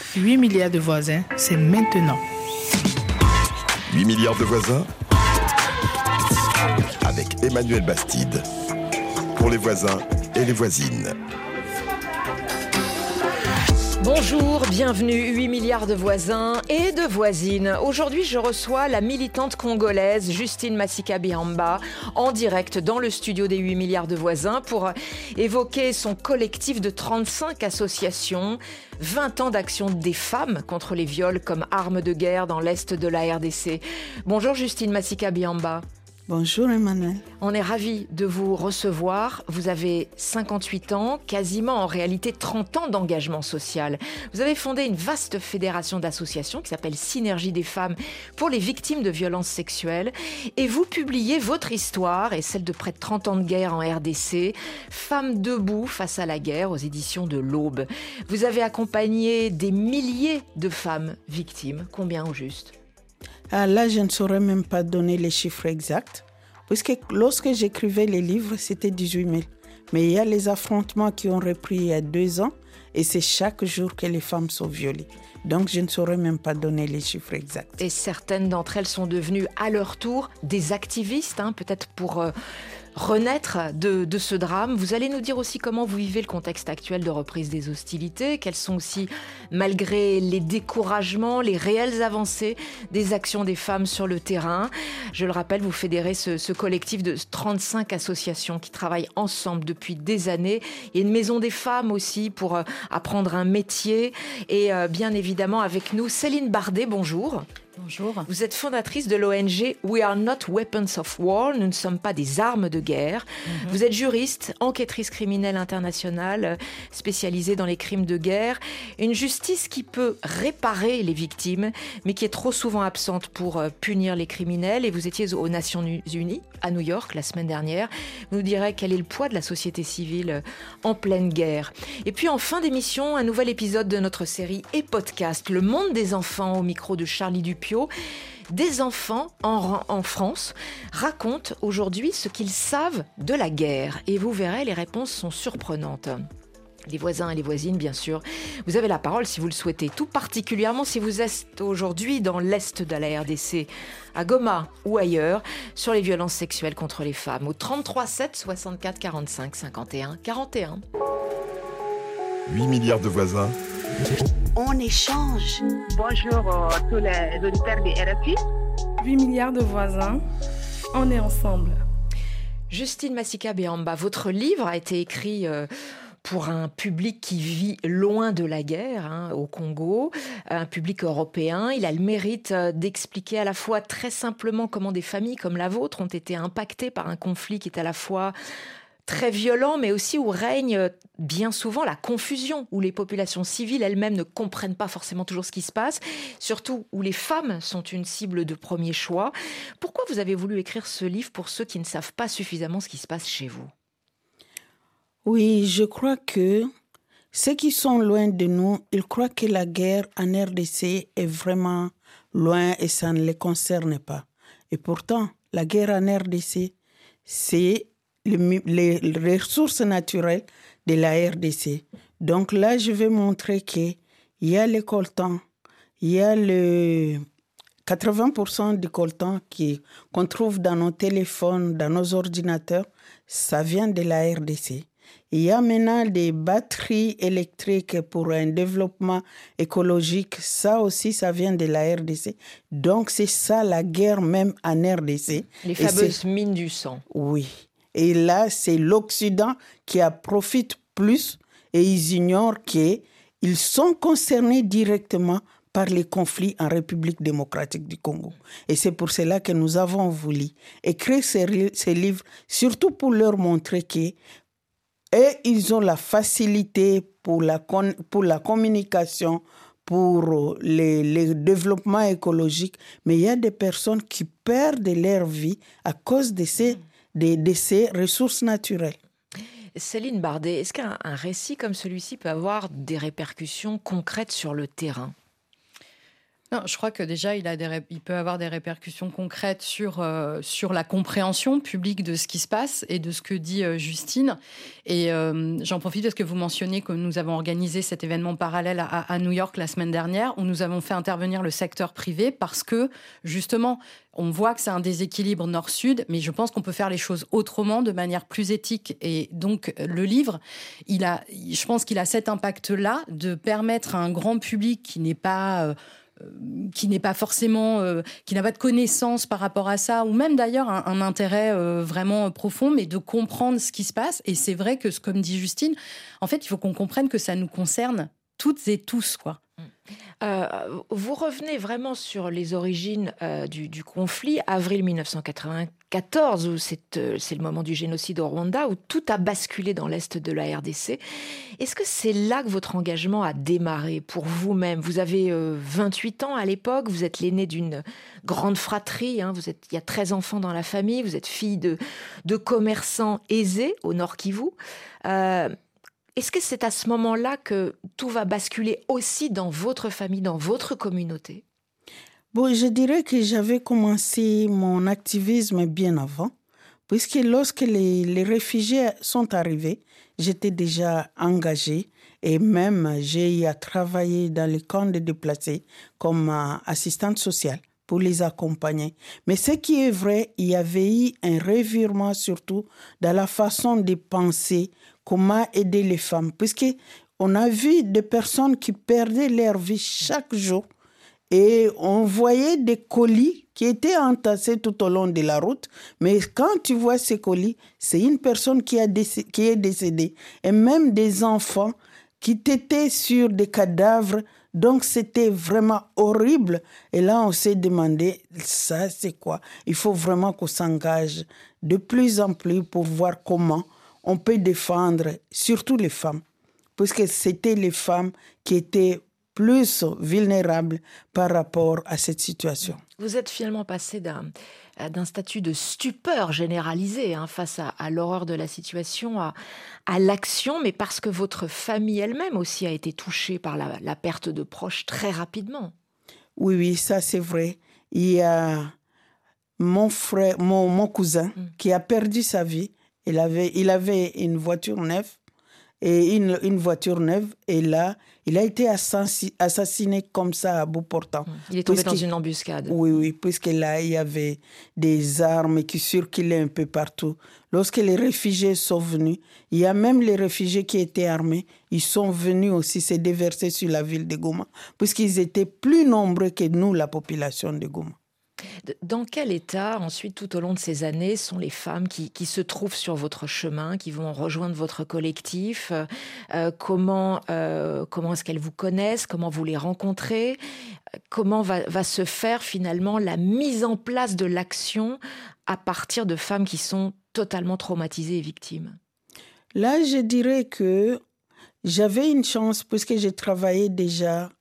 8 milliards de voisins, c'est maintenant. 8 milliards de voisins avec Emmanuel Bastide. Pour les voisins et les voisines. Bonjour, bienvenue 8 milliards de voisins et de voisines. Aujourd'hui, je reçois la militante congolaise Justine Masika Bihamba en direct dans le studio des 8 milliards de voisins pour évoquer son collectif de 35 associations, 20 ans d'action des femmes contre les viols comme arme de guerre dans l'est de la RDC. Bonjour Justine Masika Bihamba. Bonjour Emmanuel. On est ravis de vous recevoir. Vous avez 58 ans, quasiment en réalité 30 ans d'engagement social. Vous avez fondé une vaste fédération d'associations qui s'appelle Synergie des femmes pour les victimes de violences sexuelles. Et vous publiez votre histoire et celle de près de 30 ans de guerre en RDC, Femmes debout face à la guerre aux éditions de l'Aube. Vous avez accompagné des milliers de femmes victimes. Combien au juste ? Ah, là, je ne saurais même pas donner les chiffres exacts, puisque lorsque j'écrivais les livres, c'était 18 000. Mais il y a les affrontements qui ont repris il y a 2 ans, et c'est chaque jour que les femmes sont violées. Donc, je ne saurais même pas donner les chiffres exacts. Et certaines d'entre elles sont devenues à leur tour des activistes, peut-être pour renaître de ce drame. Vous allez nous dire aussi comment vous vivez le contexte actuel de reprise des hostilités, quelles sont aussi, malgré les découragements, les réelles avancées des actions des femmes sur le terrain. Je le rappelle, vous fédérez ce collectif de 35 associations qui travaillent ensemble depuis des années. Il y a une maison des femmes aussi pour apprendre un métier. Et bien évidemment avec nous, Céline Bardet, bonjour. Bonjour. Vous êtes fondatrice de l'ONG We Are Not Weapons of War, nous ne sommes pas des armes de guerre. Vous êtes juriste, enquêtrice criminelle internationale, spécialisée dans les crimes de guerre. Une justice qui peut réparer les victimes, mais qui est trop souvent absente pour punir les criminels. Et vous étiez aux Nations Unies, à New York, la semaine dernière. Vous nous direz quel est le poids de la société civile en pleine guerre. Et puis en fin d'émission, un nouvel épisode de notre série et podcast, Le monde des enfants, au micro de Charlie Dupio. Des enfants en France racontent aujourd'hui ce qu'ils savent de la guerre. Et vous verrez, les réponses sont surprenantes. Les voisins et les voisines, bien sûr. Vous avez la parole si vous le souhaitez, tout particulièrement si vous êtes aujourd'hui dans l'est de la RDC, à Goma ou ailleurs, sur les violences sexuelles contre les femmes, au 33 7 64 45 51 41. 8 milliards de voisins. On échange. Bonjour à tous les auditeurs de RFI. 8 milliards de voisins, on est ensemble. Justine Masika Bihamba, votre livre a été écrit pour un public qui vit loin de la guerre, au Congo, un public européen. Il a le mérite d'expliquer à la fois très simplement comment des familles comme la vôtre ont été impactées par un conflit qui est à la fois très violent, mais aussi où règne bien souvent la confusion, où les populations civiles elles-mêmes ne comprennent pas forcément toujours ce qui se passe, surtout où les femmes sont une cible de premier choix. Pourquoi vous avez voulu écrire ce livre pour ceux qui ne savent pas suffisamment ce qui se passe chez vous ? Oui, je crois que ceux qui sont loin de nous, ils croient que la guerre en RDC est vraiment loin et ça ne les concerne pas. Et pourtant, la guerre en RDC, c'est les ressources naturelles de la RDC. Donc là, je vais montrer qu'il y a le coltan, il y a le 80% du coltan qu'on trouve dans nos téléphones, dans nos ordinateurs, ça vient de la RDC. Il y a maintenant des batteries électriques pour un développement écologique. Ça aussi, ça vient de la RDC. Donc, c'est ça la guerre même en RDC. Les fameuses mines du sang. Oui. Et là, c'est l'Occident qui en profite plus et ils ignorent qu'ils sont concernés directement par les conflits en République démocratique du Congo. Et c'est pour cela que nous avons voulu écrire ces livres, surtout pour leur montrer qu'ils ont la facilité pour la communication, pour le développement écologique, mais il y a des personnes qui perdent leur vie à cause de ces ressources naturelles. Céline Bardet, est-ce qu'un récit comme celui-ci peut avoir des répercussions concrètes sur le terrain ? Non, je crois que déjà, il peut avoir des répercussions concrètes sur la compréhension publique de ce qui se passe et de ce que dit Justine. Et j'en profite parce que vous mentionniez que nous avons organisé cet événement parallèle à New York la semaine dernière, où nous avons fait intervenir le secteur privé parce que, justement, on voit que c'est un déséquilibre nord-sud, mais je pense qu'on peut faire les choses autrement, de manière plus éthique. Et donc, le livre, je pense qu'il a cet impact-là de permettre à un grand public qui n'est pas forcément, qui n'a pas de connaissances par rapport à ça, ou même d'ailleurs un intérêt vraiment profond, mais de comprendre ce qui se passe. Et c'est vrai que, comme dit Justine, en fait, il faut qu'on comprenne que ça nous concerne toutes et tous, quoi. Vous revenez vraiment sur les origines du conflit, avril 1994, où c'est le moment du génocide au Rwanda, où tout a basculé dans l'est de la RDC. Est-ce que c'est là que votre engagement a démarré pour vous-même ? Vous avez 28 ans à l'époque, vous êtes l'aîné d'une grande fratrie, il y a 13 enfants dans la famille, vous êtes fille de commerçants aisés au Nord Kivu. Est-ce que c'est à ce moment-là que tout va basculer aussi dans votre famille, dans votre communauté ? Bon, je dirais que j'avais commencé mon activisme bien avant, puisque lorsque les réfugiés sont arrivés, j'étais déjà engagée et même j'ai eu à travailler dans les camps de déplacés comme assistante sociale pour les accompagner. Mais ce qui est vrai, il y avait eu un revirement surtout dans la façon de penser comment aider les femmes, puisqu'on a vu des personnes qui perdaient leur vie chaque jour et on voyait des colis qui étaient entassés tout au long de la route. Mais quand tu vois ces colis, c'est une personne qui est décédée et même des enfants qui étaient sur des cadavres. Donc, c'était vraiment horrible. Et là, on s'est demandé, ça, c'est quoi ? Il faut vraiment qu'on s'engage de plus en plus pour voir comment on peut défendre surtout les femmes, puisque c'était les femmes qui étaient plus vulnérables par rapport à cette situation. Vous êtes finalement passé d'un statut de stupeur généralisée face à l'horreur de la situation, à l'action, mais parce que votre famille elle-même aussi a été touchée par la perte de proches très rapidement. Oui, ça c'est vrai. Il y a mon frère, mon cousin qui a perdu sa vie. Il avait une voiture neuve et une voiture neuve et là, il a été assassiné comme ça à bout portant. Il est tombé dans une embuscade. Oui, puisque là, il y avait des armes qui circulaient un peu partout. Lorsque les réfugiés sont venus, il y a même les réfugiés qui étaient armés, ils sont venus aussi se déverser sur la ville de Goma, puisqu'ils étaient plus nombreux que nous, la population de Goma. Dans quel état, ensuite, tout au long de ces années, sont les femmes qui se trouvent sur votre chemin, qui vont rejoindre votre collectif ? Comment est-ce qu'elles vous connaissent ? Comment vous les rencontrez ? Comment va se faire finalement la mise en place de l'action à partir de femmes qui sont totalement traumatisées et victimes ? Là, je dirais que j'avais une chance puisque j'ai travaillé déjà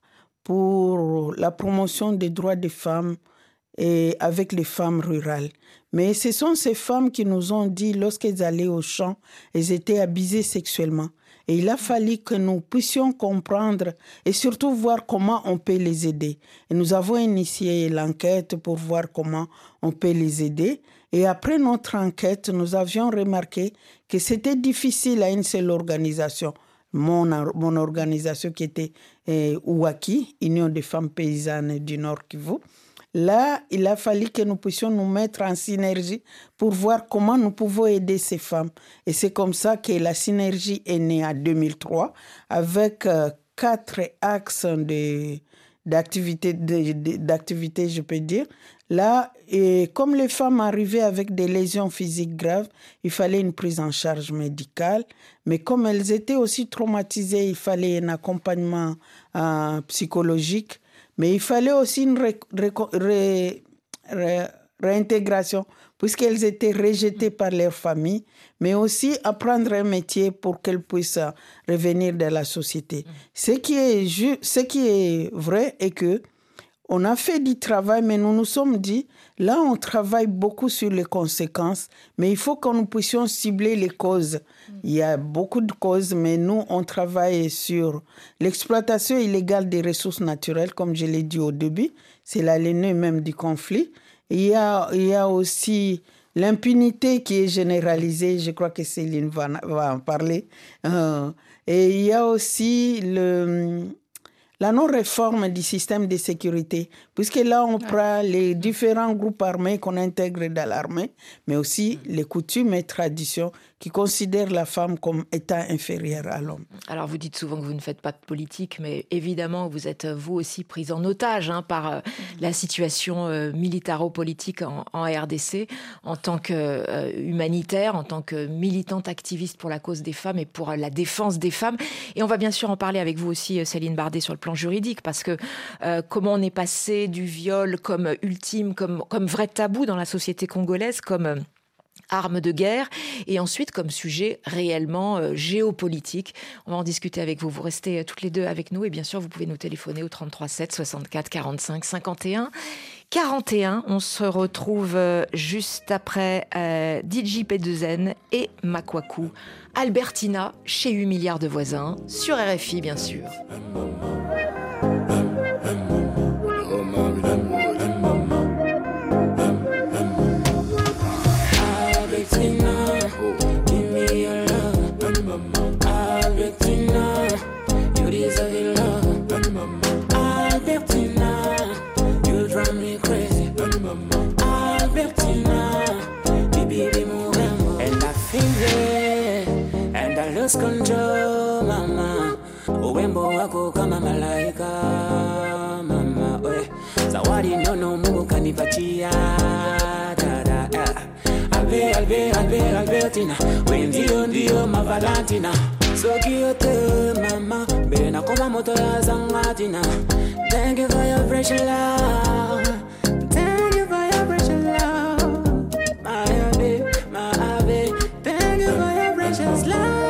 pour la promotion des droits des femmes et avec les femmes rurales. Mais ce sont ces femmes qui nous ont dit, lorsqu'elles allaient au champ, elles étaient abusées sexuellement. Et il a fallu que nous puissions comprendre et surtout voir comment on peut les aider. Et nous avons initié l'enquête pour voir comment on peut les aider. Et après notre enquête, nous avions remarqué que c'était difficile à une seule organisation. Mon organisation qui était Ouaki, Union des femmes paysannes du Nord Kivu. Là, il a fallu que nous puissions nous mettre en synergie pour voir comment nous pouvons aider ces femmes. Et c'est comme ça que la synergie est née en 2003 avec 4 axes d'activité, je peux dire. Là, et comme les femmes arrivaient avec des lésions physiques graves, il fallait une prise en charge médicale. Mais comme elles étaient aussi traumatisées, il fallait un accompagnement psychologique. Mais il fallait aussi une réintégration, puisqu'elles étaient rejetées par leur famille, mais aussi apprendre un métier pour qu'elles puissent revenir dans la société. Ce qui est vrai est que on a fait du travail, mais nous nous sommes dit, là, on travaille beaucoup sur les conséquences, mais il faut que nous puissions cibler les causes. Il y a beaucoup de causes, mais nous, on travaille sur l'exploitation illégale des ressources naturelles, comme je l'ai dit au début. C'est l'alénue même du conflit. Il y a aussi l'impunité qui est généralisée. Je crois que Céline va en parler. Et il y a aussi la non-réforme du système de sécurité, puisque là, on prend les différents groupes armés qu'on intègre dans l'armée, mais aussi les coutumes et traditions qui considèrent la femme comme étant inférieure à l'homme. Alors, vous dites souvent que vous ne faites pas de politique, mais évidemment, vous êtes vous aussi prise en otage par la situation militaro-politique en RDC, en tant qu'humanitaire, en tant que militante activiste pour la cause des femmes et pour la défense des femmes. Et on va bien sûr en parler avec vous aussi, Céline Bardet, sur le plan juridique, parce que comment on est passé du viol comme ultime, comme vrai tabou dans la société congolaise, comme arme de guerre, et ensuite comme sujet réellement géopolitique. On va en discuter avec vous. Vous restez toutes les deux avec nous, et bien sûr, vous pouvez nous téléphoner au 33 7 64 45 51 41. On se retrouve juste après DJ P2N et Makwaku. Albertina, chez 8 milliards de voisins, sur RFI, bien sûr. Control mama uwembo wako kama malaika mama zawadi nono Mungu kanipatia dada Albertina we ndio mavalantina so cute mama bena koma moto ya zangatina. Thank you for your precious love, thank you for your precious love, my baby, thank you for your precious love.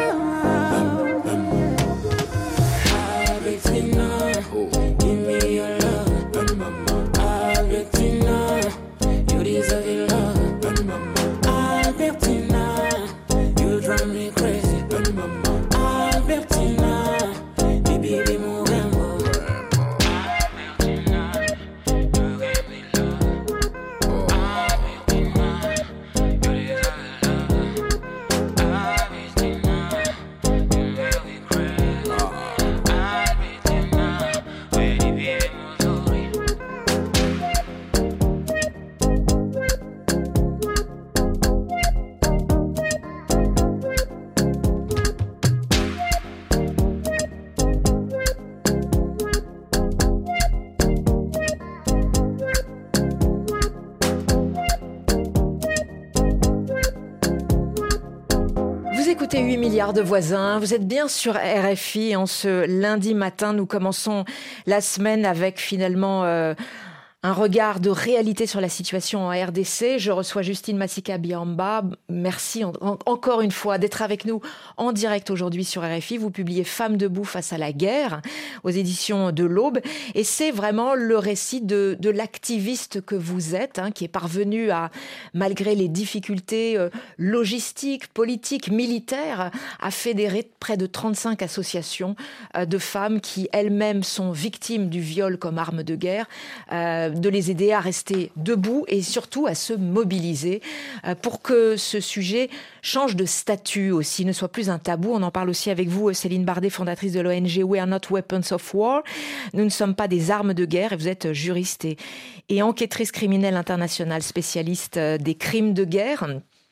écoutez 8 milliards de voisins, vous êtes bien sur RFI. En ce lundi matin, nous commençons la semaine avec finalement un regard de réalité sur la situation en RDC. Je reçois Justine Masika-Biamba. Merci encore une fois d'être avec nous en direct aujourd'hui sur RFI. Vous publiez Femmes debout face à la guerre aux éditions de l'Aube. Et c'est vraiment le récit de l'activiste que vous êtes, qui est parvenu à, malgré les difficultés logistiques, politiques, militaires, à fédérer près de 35 associations de femmes qui elles-mêmes sont victimes du viol comme arme de guerre, de les aider à rester debout et surtout à se mobiliser pour que ce sujet change de statut aussi, ne soit plus un tabou. On en parle aussi avec vous, Céline Bardet, fondatrice de l'ONG We Are Not Weapons of War. Nous ne sommes pas des armes de guerre, et vous êtes juriste et enquêtrice criminelle internationale, spécialiste des crimes de guerre.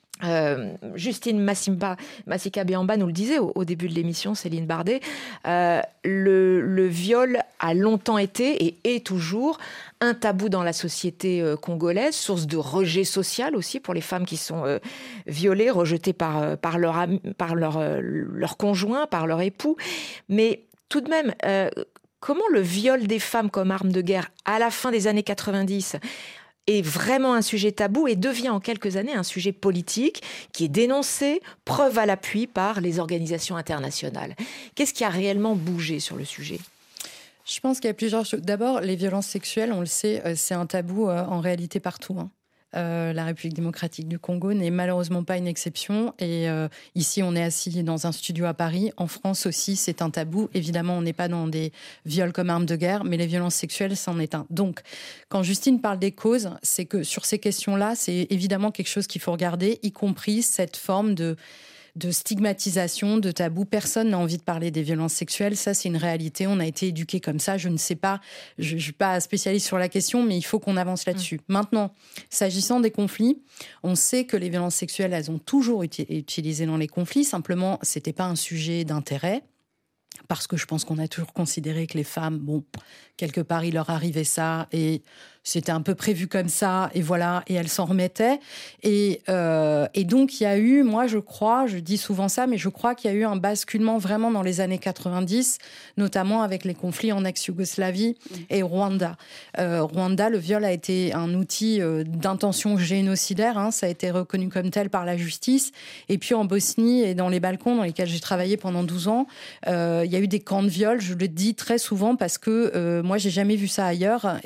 Justine Masika-Biamba nous le disait au début de l'émission, Céline Bardet, le viol a longtemps été et est toujours un tabou dans la société congolaise, source de rejet social aussi pour les femmes qui sont violées, rejetées par leur conjoint, par leur époux. Mais tout de même, comment le viol des femmes comme arme de guerre à la fin des années 90 est vraiment un sujet tabou et devient en quelques années un sujet politique qui est dénoncé, preuve à l'appui par les organisations internationales. Qu'est-ce qui a réellement bougé sur le sujet ? Je pense qu'il y a plusieurs choses. D'abord, les violences sexuelles, on le sait, c'est un tabou en réalité partout. La République démocratique du Congo n'est malheureusement pas une exception. Et ici, on est assis dans un studio à Paris. En France aussi, c'est un tabou. Évidemment, on n'est pas dans des viols comme arme de guerre, mais les violences sexuelles, c'en est un. Donc, quand Justine parle des causes, c'est que sur ces questions-là, c'est évidemment quelque chose qu'il faut regarder, y compris cette forme de stigmatisation, de tabou. Personne n'a envie de parler des violences sexuelles. Ça, c'est une réalité. On a été éduqués comme ça. Je ne sais pas, je ne suis pas spécialiste sur la question, mais il faut qu'on avance là-dessus. Maintenant, s'agissant des conflits, on sait que les violences sexuelles, elles ont toujours été utilisées dans les conflits. Simplement, ce n'était pas un sujet d'intérêt. Parce que je pense qu'on a toujours considéré que les femmes, bon, quelque part, il leur arrivait ça et c'était un peu prévu comme ça, et voilà, et elles s'en remettaient. Et donc, il y a eu, moi, je crois, je dis souvent ça, mais je crois qu'il y a eu un basculement vraiment dans les années 90, notamment avec les conflits en ex-Yougoslavie et Rwanda. Rwanda, le viol a été un outil d'intention génocidaire, ça a été reconnu comme tel par la justice. Et puis en Bosnie et dans les Balkans, dans lesquels j'ai travaillé pendant 12 ans, il y a eu des camps de viol, je le dis très souvent parce que moi, j'ai jamais vu ça ailleurs.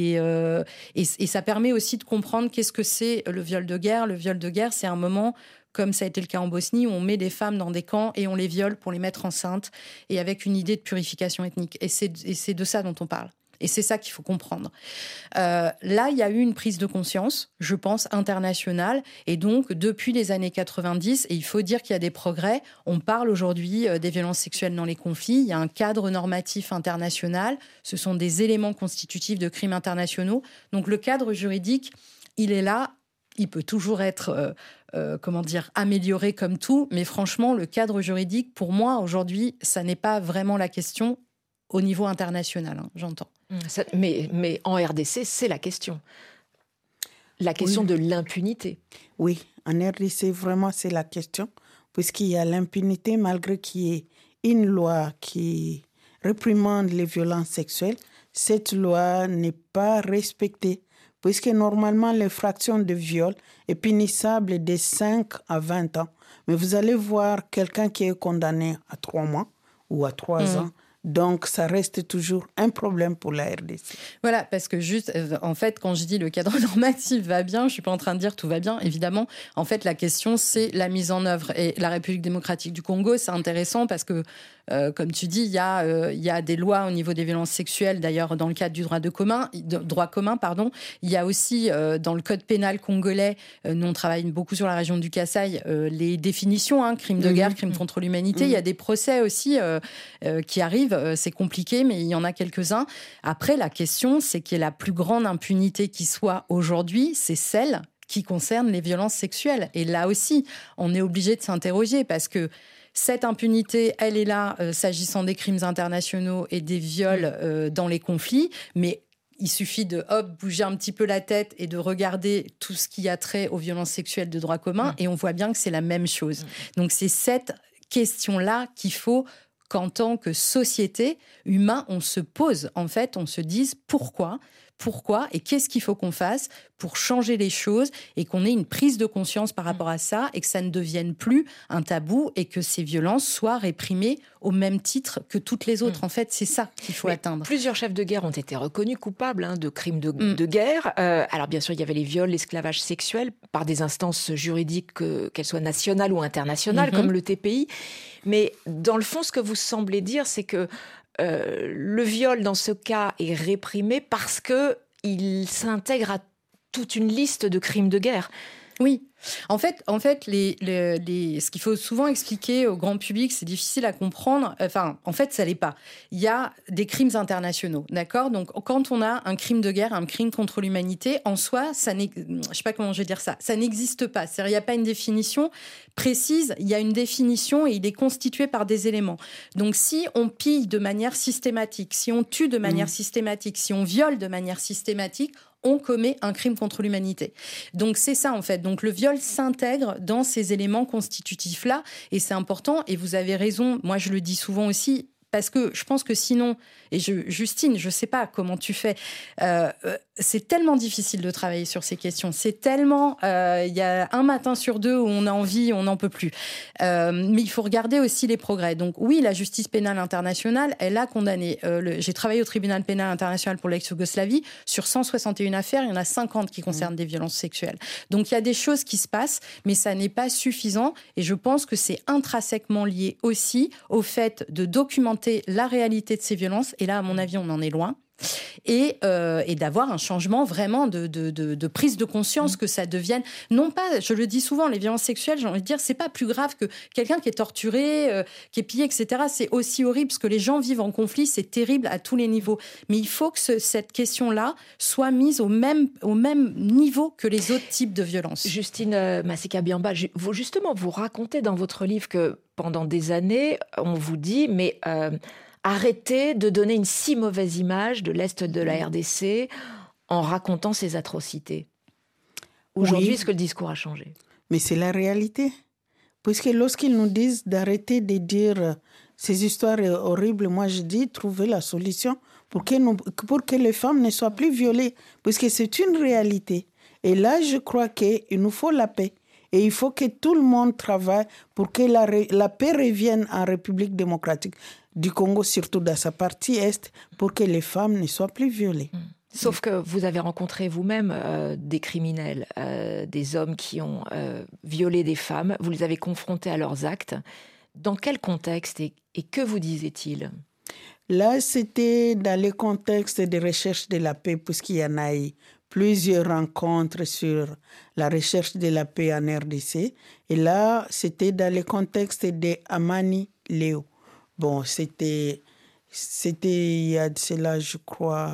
Et ça permet aussi de comprendre qu'est-ce que c'est le viol de guerre. Le viol de guerre, c'est un moment, comme ça a été le cas en Bosnie, où on met des femmes dans des camps et on les viole pour les mettre enceintes et avec une idée de purification ethnique. Et c'est de ça dont on parle. Et c'est ça qu'il faut comprendre. Là, il y a eu une prise de conscience, je pense, internationale. Et donc, depuis les années 90, et il faut dire qu'il y a des progrès, on parle aujourd'hui des violences sexuelles dans les conflits. Il y a un cadre normatif international. Ce sont des éléments constitutifs de crimes internationaux. Donc, le cadre juridique, il est là. Il peut toujours être, amélioré comme tout. Mais franchement, le cadre juridique, pour moi, aujourd'hui, ça n'est pas vraiment la question au niveau international, j'entends. Mais en RDC, c'est la question. La question de l'impunité. Oui, en RDC, vraiment, c'est la question. Puisqu'il y a l'impunité, malgré qu'il y ait une loi qui réprimande les violences sexuelles, cette loi n'est pas respectée. Puisque normalement, l'infraction de viol est punissable de 5 à 20 ans. Mais vous allez voir quelqu'un qui est condamné à 3 mois ou à 3 ans. Donc, ça reste toujours un problème pour la RDC. Voilà, parce que juste, en fait, quand je dis le cadre normatif va bien, je ne suis pas en train de dire tout va bien, évidemment. En fait, la question, c'est la mise en œuvre. Et la République démocratique du Congo, c'est intéressant parce que, comme tu dis, il y a des lois au niveau des violences sexuelles, d'ailleurs, dans le cadre du droit commun. Il y a aussi, dans le code pénal congolais, nous, on travaille beaucoup sur la région du Kasaï, les définitions, crimes de guerre, crimes contre l'humanité. Il y a des procès aussi qui arrivent. C'est compliqué, mais il y en a quelques-uns. Après, la question, c'est qu'il y ait la plus grande impunité qui soit aujourd'hui, c'est celle qui concerne les violences sexuelles. Et là aussi, on est obligé de s'interroger parce que cette impunité, elle est là s'agissant des crimes internationaux et des viols dans les conflits, mais il suffit de bouger un petit peu la tête et de regarder tout ce qui a trait aux violences sexuelles de droit commun et on voit bien que c'est la même chose. Donc c'est cette question-là qu'il faut qu'en tant que société humaine, on se pose. En fait, on se dise pourquoi et qu'est-ce qu'il faut qu'on fasse pour changer les choses et qu'on ait une prise de conscience par rapport à ça et que ça ne devienne plus un tabou et que ces violences soient réprimées au même titre que toutes les autres. En fait, c'est ça qu'il faut atteindre. Plusieurs chefs de guerre ont été reconnus coupables de crimes de guerre. Alors bien sûr, il y avait les viols, l'esclavage sexuel par des instances juridiques, qu'elles soient nationales ou internationales, comme le TPI. Mais dans le fond, ce que vous semblez dire, c'est que le viol, dans ce cas, est réprimé parce qu'il s'intègre à toute une liste de crimes de guerre. Oui. En fait, ce qu'il faut souvent expliquer au grand public, c'est difficile à comprendre. Enfin, en fait, ça l'est pas. Il y a des crimes internationaux, d'accord ? Donc, quand on a un crime de guerre, un crime contre l'humanité, en soi, je sais pas comment je vais dire ça, ça n'existe pas. C'est-à-dire, il n'y a pas une définition précise. Il y a une définition et il est constitué par des éléments. Donc, si on pille de manière systématique, si on tue de manière systématique, si on viole de manière systématique, on commet un crime contre l'humanité. Donc c'est ça en fait. Donc le viol s'intègre dans ces éléments constitutifs-là et c'est important et vous avez raison, moi je le dis souvent aussi, Parce que je pense que sinon, Justine, je ne sais pas comment tu fais, c'est tellement difficile de travailler sur ces questions. C'est tellement... Il y a un matin sur deux où on a envie, on n'en peut plus. Mais il faut regarder aussi les progrès. Donc oui, la justice pénale internationale, elle a condamné. J'ai travaillé au tribunal pénal international pour l'ex-Yougoslavie. Sur 161 affaires, il y en a 50 qui concernent des violences sexuelles. Donc il y a des choses qui se passent, mais ça n'est pas suffisant. Et je pense que c'est intrinsèquement lié aussi au fait de documenter la réalité de ces violences, et là, à mon avis, on en est loin, et d'avoir un changement vraiment de prise de conscience, que ça devienne, non pas, je le dis souvent, les violences sexuelles, j'ai envie de dire, c'est pas plus grave que quelqu'un qui est torturé, qui est pillé, etc. C'est aussi horrible, parce que les gens vivent en conflit, c'est terrible à tous les niveaux. Mais il faut que cette question-là soit mise au même niveau que les autres types de violences. Justine Masika-Biamba, vous racontez dans votre livre que pendant des années, on vous dit, mais arrêtez de donner une si mauvaise image de l'Est de la RDC en racontant ces atrocités. Aujourd'hui, est-ce que le discours a changé ? Mais c'est la réalité. Puisque lorsqu'ils nous disent d'arrêter de dire ces histoires horribles, moi je dis trouver la solution pour que les femmes ne soient plus violées. Puisque c'est une réalité. Et là, je crois qu'il nous faut la paix. Et il faut que tout le monde travaille pour que la paix revienne en République démocratique du Congo, surtout dans sa partie Est, pour que les femmes ne soient plus violées. Sauf que vous avez rencontré vous-même des criminels, des hommes qui ont violé des femmes. Vous les avez confrontés à leurs actes. Dans quel contexte et que vous disaient-ils ? Là, c'était dans le contexte de recherche de la paix, puisqu'il y en a eu plusieurs rencontres sur la recherche de la paix en RDC. Et là, c'était dans le contexte de Amani Léo. Bon, c'était il y a de cela, je crois,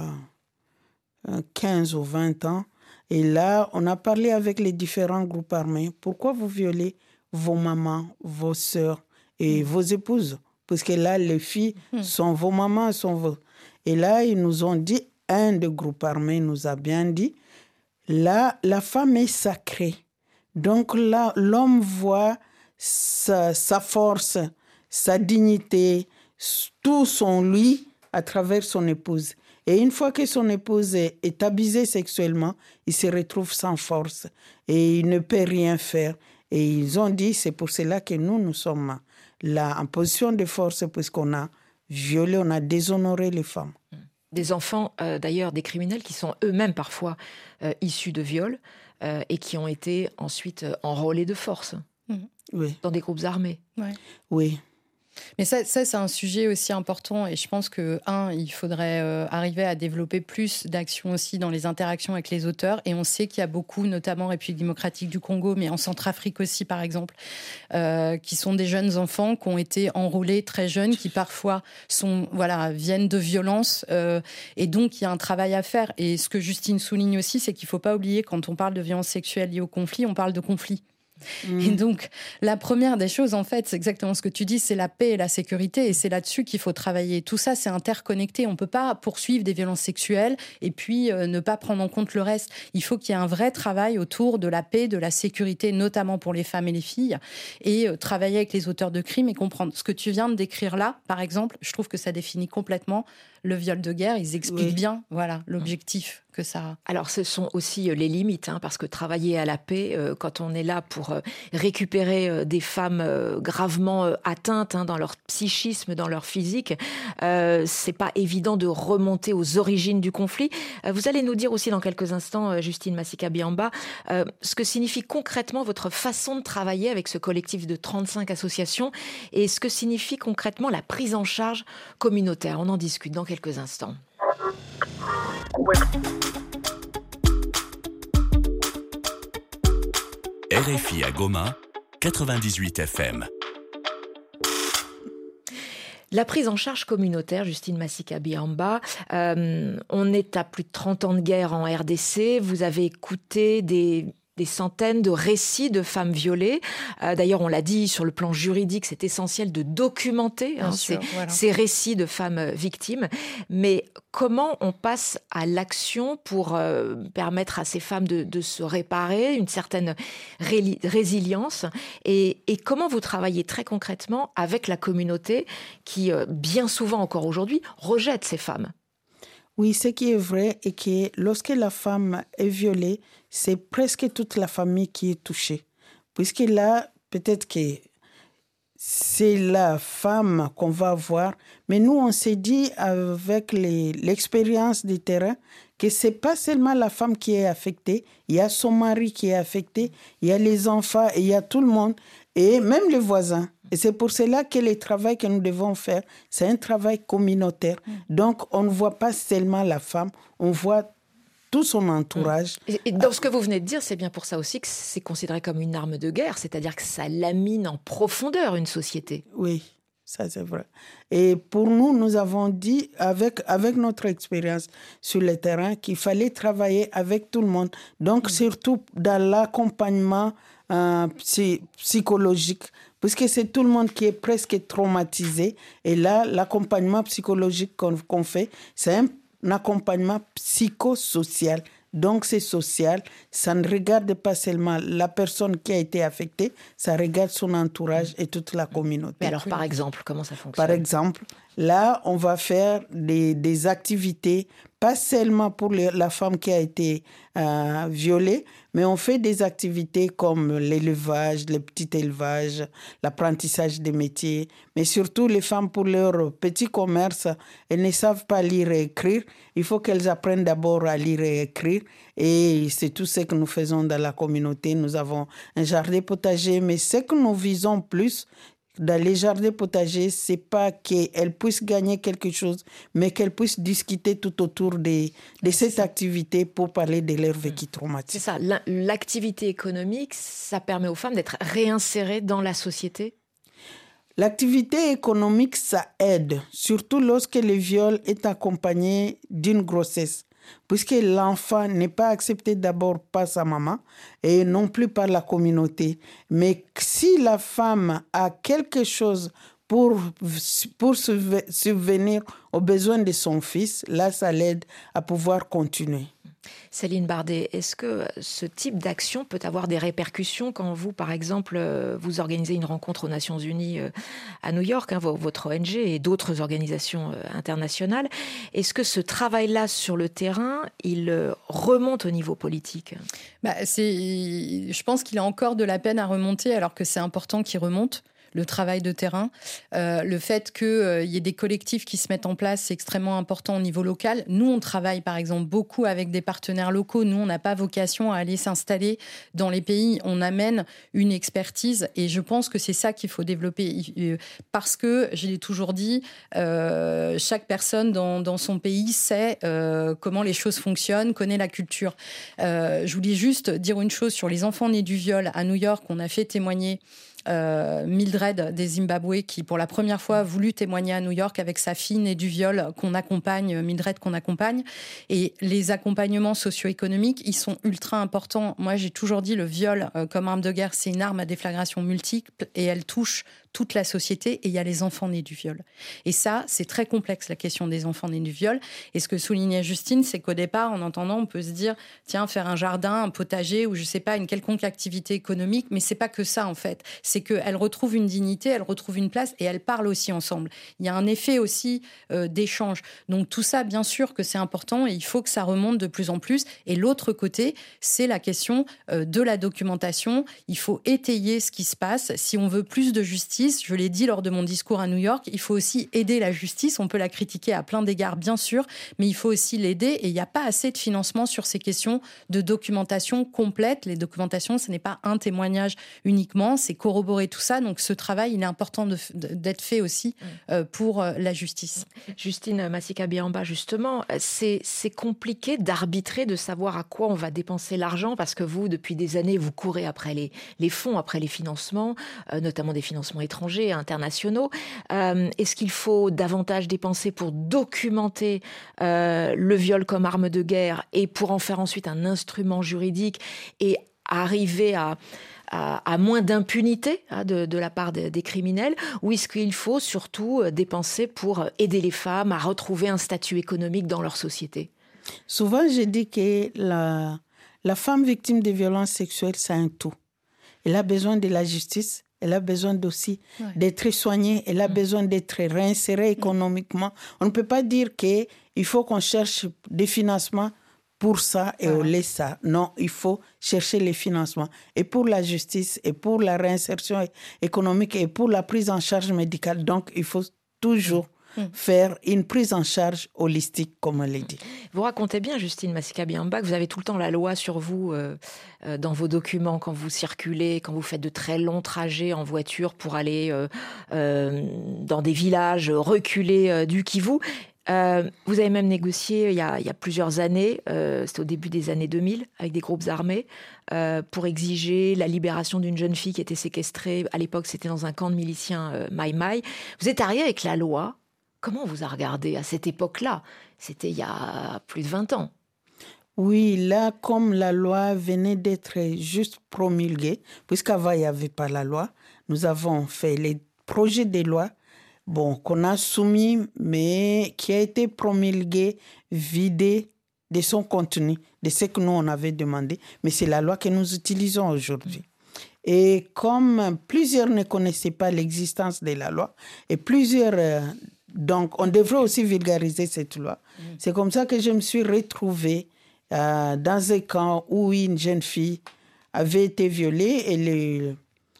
15 ou 20 ans. Et là, on a parlé avec les différents groupes armés. Pourquoi vous violez vos mamans, vos sœurs et vos épouses ? Parce que là, les filles sont vos mamans, sont vos... Et là, ils nous ont dit, un des groupes armés nous a bien dit, là, la femme est sacrée. Donc là, l'homme voit sa force, sa dignité, tout son lui à travers son épouse. Et une fois que son épouse est abusée sexuellement, il se retrouve sans force et il ne peut rien faire. Et ils ont dit, c'est pour cela que nous sommes là en position de force, puisqu'on a violé, on a déshonoré les femmes. Des enfants, d'ailleurs, des criminels qui sont eux-mêmes parfois issus de viols et qui ont été ensuite enrôlés de force dans des groupes armés. Oui. Mais ça, c'est un sujet aussi important et je pense que, il faudrait arriver à développer plus d'actions aussi dans les interactions avec les auteurs et on sait qu'il y a beaucoup, notamment en République démocratique du Congo, mais en Centrafrique aussi par exemple, qui sont des jeunes enfants qui ont été enrôlés très jeunes, qui parfois viennent de violences et donc il y a un travail à faire. Et ce que Justine souligne aussi, c'est qu'il ne faut pas oublier, quand on parle de violences sexuelles liées au conflit, on parle de conflit. Et donc, la première des choses, en fait, c'est exactement ce que tu dis, c'est la paix et la sécurité, et c'est là-dessus qu'il faut travailler. Tout ça, c'est interconnecté. On ne peut pas poursuivre des violences sexuelles et puis ne pas prendre en compte le reste. Il faut qu'il y ait un vrai travail autour de la paix, de la sécurité, notamment pour les femmes et les filles, et travailler avec les auteurs de crimes et comprendre. Ce que tu viens de décrire là, par exemple, je trouve que ça définit complètement le viol de guerre. Ils expliquent bien l'objectif que ça a. Alors, ce sont aussi les limites, parce que travailler à la paix, quand on est là pour récupérer des femmes gravement atteintes dans leur psychisme, dans leur physique, c'est pas évident de remonter aux origines du conflit. Vous allez nous dire aussi dans quelques instants, Justine Masika-Biamba, ce que signifie concrètement votre façon de travailler avec ce collectif de 35 associations et ce que signifie concrètement la prise en charge communautaire. On en discute dans quelques instants. RFI à Goma, 98 FM. La prise en charge communautaire, Justine Masika-Biamba, on est à plus de 30 ans de guerre en RDC. Vous avez écouté des des centaines de récits de femmes violées. D'ailleurs, on l'a dit, sur le plan juridique, c'est essentiel de documenter ces récits de femmes victimes. Mais comment on passe à l'action pour permettre à ces femmes de se réparer, une certaine résilience et comment vous travaillez très concrètement avec la communauté qui, bien souvent encore aujourd'hui, rejette ces femmes? Oui, ce qui est vrai est que lorsque la femme est violée, c'est presque toute la famille qui est touchée. Puisque là, peut-être que c'est la femme qu'on va voir, mais nous, on s'est dit avec l'expérience du terrain que ce n'est pas seulement la femme qui est affectée, il y a son mari qui est affecté, il y a les enfants, et il y a tout le monde, et même les voisins. Et c'est pour cela que le travail que nous devons faire, c'est un travail communautaire. Donc, on ne voit pas seulement la femme, on voit tout son entourage. Et dans ce que vous venez de dire, c'est bien pour ça aussi que c'est considéré comme une arme de guerre, c'est-à-dire que ça lamine en profondeur une société. Oui, ça c'est vrai. Et pour nous, nous avons dit, avec notre expérience sur le terrain, qu'il fallait travailler avec tout le monde. Donc, surtout dans l'accompagnement psychologique, puisque c'est tout le monde qui est presque traumatisé. Et là, l'accompagnement psychologique qu'on fait, c'est un accompagnement psychosocial. Donc, c'est social. Ça ne regarde pas seulement la personne qui a été affectée, ça regarde son entourage et toute la communauté. Mais alors, par exemple, comment ça fonctionne? Par exemple, là, on va faire des activités, pas seulement pour la femme qui a été violée, mais on fait des activités comme l'élevage, le petit élevage, l'apprentissage des métiers, mais surtout les femmes pour leur petit commerce, elles ne savent pas lire et écrire. Il faut qu'elles apprennent d'abord à lire et écrire. Et c'est tout ce que nous faisons dans la communauté. Nous avons un jardin potager, mais ce que nous visons plus dans les jardins potagers, c'est pas qu'elles puissent gagner quelque chose, mais qu'elles puissent discuter tout autour de cette activité pour parler de leur vécu traumatique. C'est ça, l'activité économique, ça permet aux femmes d'être réinsérées dans la société? L'activité économique, ça aide, surtout lorsque le viol est accompagné d'une grossesse. Puisque l'enfant n'est pas accepté d'abord par sa maman et non plus par la communauté. Mais si la femme a quelque chose pour subvenir aux besoins de son fils, là, ça l'aide à pouvoir continuer. Céline Bardet, est-ce que ce type d'action peut avoir des répercussions quand vous, par exemple, vous organisez une rencontre aux Nations Unies à New York, votre ONG et d'autres organisations internationales? Est-ce que ce travail-là sur le terrain, il remonte au niveau politique? Je pense qu'il a encore de la peine à remonter, alors que c'est important qu'il remonte. Le travail de terrain, le fait qu'il y ait des collectifs qui se mettent en place, c'est extrêmement important au niveau local. Nous, on travaille par exemple beaucoup avec des partenaires locaux. Nous, on n'a pas vocation à aller s'installer dans les pays. On amène une expertise et je pense que c'est ça qu'il faut développer. Parce que, je l'ai toujours dit, chaque personne dans son pays sait comment les choses fonctionnent, connaît la culture. Je voulais juste dire une chose sur les enfants nés du viol. À New York, on a fait témoigner Mildred des Zimbabwe qui pour la première fois a voulu témoigner à New York avec sa fille née du viol qu'on accompagne, Mildred qu'on accompagne, et les accompagnements socio-économiques ils sont ultra importants. Moi j'ai toujours dit le viol comme arme de guerre c'est une arme à déflagration multiple et elle touche toute la société et il y a les enfants nés du viol. Et ça, c'est très complexe, la question des enfants nés du viol. Et ce que soulignait Justine, c'est qu'au départ, en entendant, on peut se dire, tiens, faire un jardin, un potager ou je sais pas, une quelconque activité économique, mais c'est pas que ça, en fait. C'est qu'elles retrouvent une dignité, elles retrouvent une place et elles parlent aussi ensemble. Il y a un effet aussi d'échange. Donc tout ça, bien sûr que c'est important et il faut que ça remonte de plus en plus. Et l'autre côté, c'est la question de la documentation. Il faut étayer ce qui se passe. Si on veut plus de justice, je l'ai dit lors de mon discours à New York, il faut aussi aider la justice. On peut la critiquer à plein d'égards, bien sûr, mais il faut aussi l'aider. Et il n'y a pas assez de financement sur ces questions de documentation complète. Les documentations, ce n'est pas un témoignage uniquement, c'est corroborer tout ça. Donc ce travail, il est important d'être fait aussi pour la justice. Justine Masika-Biamba, justement, c'est compliqué d'arbitrer, de savoir à quoi on va dépenser l'argent, parce que vous, depuis des années, vous courez après les fonds, après les financements, notamment des financements étrangers, internationaux. Est-ce qu'il faut davantage dépenser pour documenter le viol comme arme de guerre et pour en faire ensuite un instrument juridique et arriver à moins d'impunité de la part des criminels, ou est-ce qu'il faut surtout dépenser pour aider les femmes à retrouver un statut économique dans leur société? Souvent, je dis que la femme victime de violences sexuelles, c'est un tout. Elle a besoin de la justice, elle a besoin aussi d'être soignée, elle a besoin d'être réinsérée économiquement. On ne peut pas dire qu'il faut qu'on cherche des financements pour ça et on laisse ça. Non, il faut chercher les financements. Et pour la justice, et pour la réinsertion économique, et pour la prise en charge médicale. Donc, il faut toujours faire une prise en charge holistique, comme on l'a dit. Vous racontez bien, Justine Masika-Biamba, que vous avez tout le temps la loi sur vous dans vos documents, quand vous circulez, quand vous faites de très longs trajets en voiture pour aller dans des villages reculés du Kivu. Vous avez même négocié il y a plusieurs années, c'était au début des années 2000, avec des groupes armés, pour exiger la libération d'une jeune fille qui était séquestrée. À l'époque, c'était dans un camp de miliciens Maï-Maï. Vous êtes arrivé avec la loi. Comment on vous a regardé à cette époque-là? C'était il y a plus de 20 ans. Oui, là, comme la loi venait d'être juste promulguée, puisqu'avant, il n'y avait pas la loi, nous avons fait les projets de loi qu'on a soumis, mais qui a été promulgué, vidé de son contenu, de ce que nous, on avait demandé. Mais c'est la loi que nous utilisons aujourd'hui. Et comme plusieurs ne connaissaient pas l'existence de la loi, et plusieurs... donc, on devrait aussi vulgariser cette loi. C'est comme ça que je me suis retrouvée dans un camp où une jeune fille avait été violée et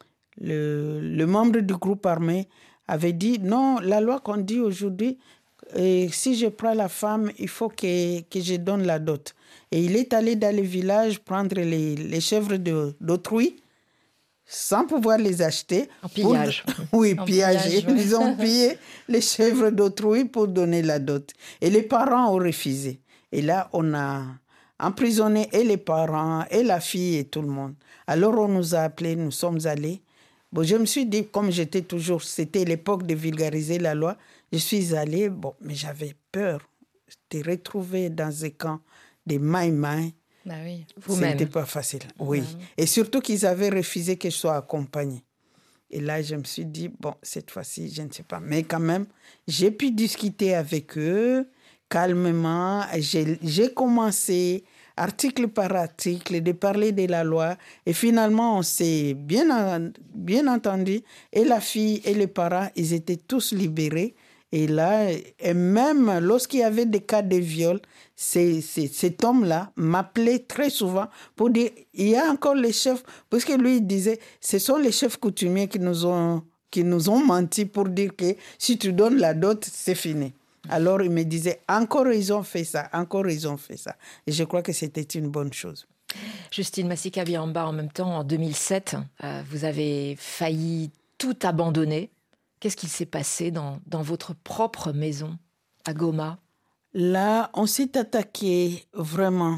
le membre du groupe armé avait dit non, la loi qu'on dit aujourd'hui, si je prends la femme, il faut que je donne la dot. Et il est allé dans les villages prendre les chèvres d'autrui sans pouvoir les acheter. En pillage. Pillager. Ils ont pillé les chèvres d'autrui pour donner la dot. Et les parents ont refusé. Et là, on a emprisonné et les parents, et la fille, et tout le monde. Alors, on nous a appelés, nous sommes allés. Je me suis dit, comme c'était l'époque de vulgariser la loi, je suis allée, mais j'avais peur de retrouver dans un camp des Maï-Maï. Bah oui. C'était pas facile. Oui. Et surtout qu'ils avaient refusé que je sois accompagnée. Et là, je me suis dit, cette fois-ci, je ne sais pas. Mais quand même, j'ai pu discuter avec eux calmement. J'ai commencé, article par article, de parler de la loi. Et finalement, on s'est bien entendu. Et la fille et les parents, ils étaient tous libérés. Et là, et même lorsqu'il y avait des cas de viol, cet homme-là m'appelait très souvent pour dire, il y a encore les chefs, parce que lui, il disait, ce sont les chefs coutumiers qui nous ont menti pour dire que si tu donnes la dot, c'est fini. Alors, il me disait, encore ils ont fait ça, encore ils ont fait ça. Et je crois que c'était une bonne chose. Justine Masika-Biamba, en même temps, en 2007, vous avez failli tout abandonner. Qu'est-ce qui s'est passé dans votre propre maison, à Goma? Là, on s'est attaqué vraiment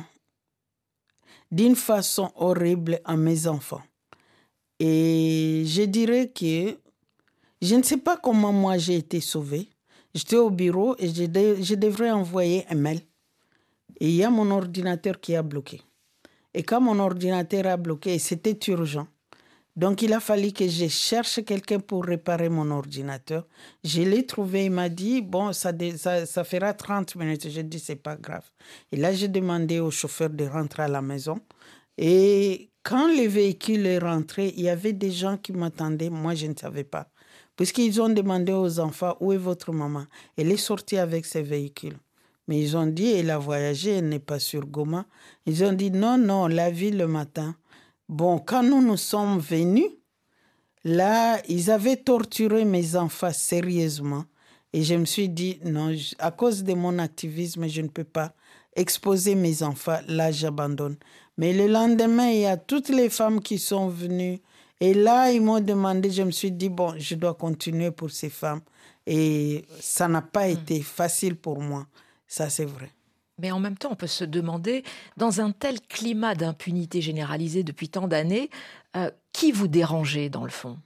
d'une façon horrible à mes enfants. Et je dirais que je ne sais pas comment moi j'ai été sauvée. J'étais au bureau et je devrais envoyer un mail. Et il y a mon ordinateur qui a bloqué. Et quand mon ordinateur a bloqué, c'était urgent. Donc, il a fallu que je cherche quelqu'un pour réparer mon ordinateur. Je l'ai trouvé, il m'a dit, ça fera 30 minutes. J'ai dit, c'est pas grave. Et là, j'ai demandé au chauffeur de rentrer à la maison. Et quand le véhicule est rentré, il y avait des gens qui m'attendaient. Moi, je ne savais pas. Puisqu'ils ont demandé aux enfants, où est votre maman? Elle est sortie avec ce véhicule. Mais ils ont dit, elle a voyagé, elle n'est pas sur Goma. Ils ont dit, non, la ville le matin. Quand nous sommes venus, là, ils avaient torturé mes enfants sérieusement. Et je me suis dit, non, à cause de mon activisme, je ne peux pas exposer mes enfants. Là, j'abandonne. Mais le lendemain, il y a toutes les femmes qui sont venues. Et là, ils m'ont demandé, je me suis dit, je dois continuer pour ces femmes. Et ça n'a pas été facile pour moi. Ça, c'est vrai. Mais en même temps, on peut se demander, dans un tel climat d'impunité généralisée depuis tant d'années, qui vous dérangeait dans le fond?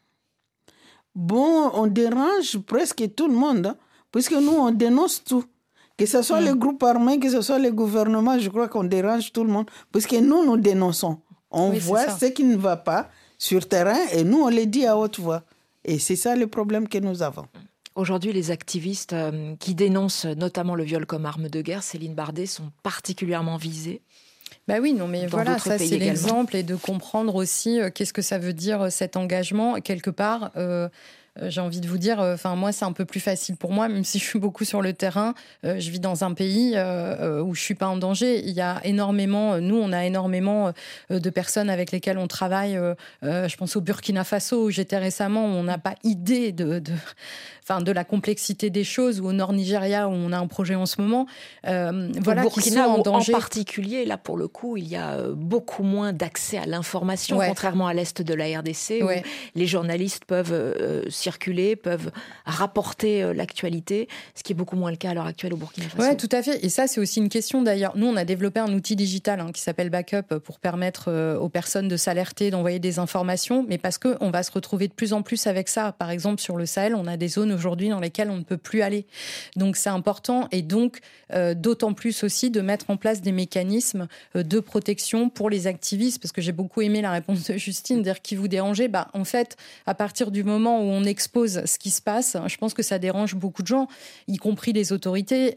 On dérange presque tout le monde, hein, puisque nous, on dénonce tout. Que ce soit les groupes armés, que ce soit les gouvernements, je crois qu'on dérange tout le monde, puisque nous dénonçons. On voit ce qui ne va pas sur terrain et nous, on les dit à haute voix. Et c'est ça le problème que nous avons. Aujourd'hui, les activistes qui dénoncent notamment le viol comme arme de guerre, Céline Bardet, sont particulièrement visés. Bah oui, non, mais voilà, ça c'est l'exemple, et de comprendre aussi qu'est-ce que ça veut dire cet engagement. Quelque part, j'ai envie de vous dire, moi c'est un peu plus facile pour moi, même si je suis beaucoup sur le terrain. Je vis dans un pays où je suis pas en danger. Il y a énormément, nous on a énormément de personnes avec lesquelles on travaille. Je pense au Burkina Faso où j'étais récemment, où on n'a pas idée de la complexité des choses, ou au Nord Nigeria où on a un projet en ce moment. Voilà, Burkina en danger. En particulier, là pour le coup, il y a beaucoup moins d'accès à l'information, contrairement à l'est de la RDC, où les journalistes peuvent circuler, peuvent rapporter l'actualité, ce qui est beaucoup moins le cas à l'heure actuelle au Burkina Faso. Oui, tout à fait. Et ça, c'est aussi une question d'ailleurs. Nous, on a développé un outil digital qui s'appelle Backup pour permettre aux personnes de s'alerter, d'envoyer des informations, mais parce qu'on va se retrouver de plus en plus avec ça. Par exemple, sur le Sahel, on a des zones aujourd'hui dans lesquelles on ne peut plus aller. Donc, c'est important, et donc d'autant plus aussi de mettre en place des mécanismes de protection pour les activistes, parce que j'ai beaucoup aimé la réponse de Justine, dire qui vous dérangeait. En fait, à partir du moment où on expose ce qui se passe, je pense que ça dérange beaucoup de gens, y compris les autorités,